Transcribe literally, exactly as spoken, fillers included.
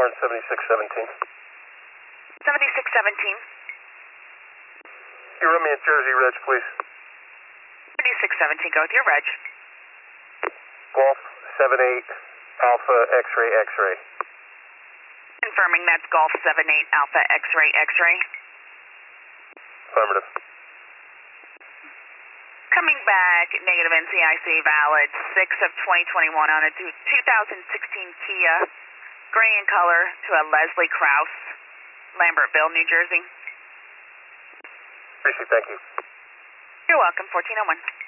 Warren, seventy-six seventeen. seventy-six seventeen. You run me a Jersey Reg, please. seventy-six seventeen, go with your reg. Golf seven eight Alpha X-ray X-ray. Confirming that's Golf seven eight Alpha X-ray X-ray. Affirmative. Coming back, negative N C I C valid, six of twenty twenty-one on a two thousand sixteen Kia, gray in color to a Leslie Krause, Lambertville, New Jersey. Appreciate it, thank you. You're welcome, fourteen oh one.